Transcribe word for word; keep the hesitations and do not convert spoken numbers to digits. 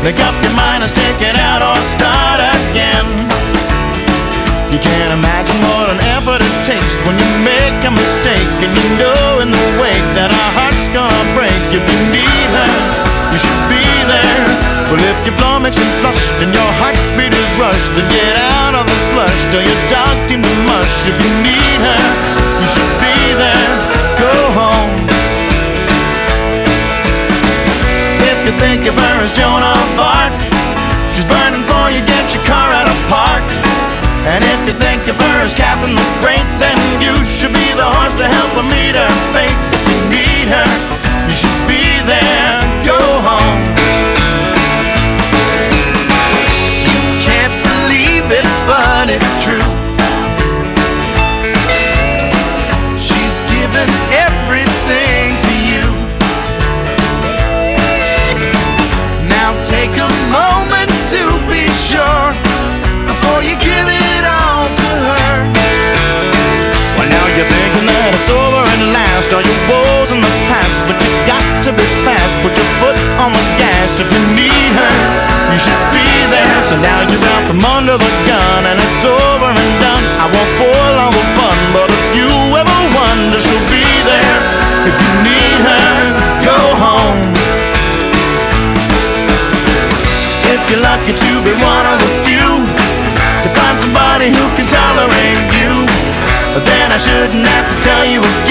Make up your mind and stick it out or start again. You can't imagine what an effort it takes when you make a mistake, and you know in the wake that our heart's gonna break. If you need her, you should be there. Well, if your floor makes you flush and your heartbeat is rushed, then get out of the slush, tell your dog team to mush. If you need her, you should be there. Go home. If you think of her as Joan of Arc, she's burning for you, get your car out of park. And if you think of her as Catherine the Great, then you should be the horse to help her meet her fate. If you need her, you should be there. Go home. You can't believe it, but it's true. She's given everything to you. Now take a moment to be sure before you give it all to her. Well, now you're thinking that it's over at last, all your woes in the past, but you got to be fast, put your foot on the gas. If you need her, you should be there. So now you're out from under the gun and it's over and done. I won't spoil all the fun, but if you ever wonder, she'll be there. If you need her, go home. If you're lucky to be one of the few to find somebody who can tolerate you, then I shouldn't have to tell you again.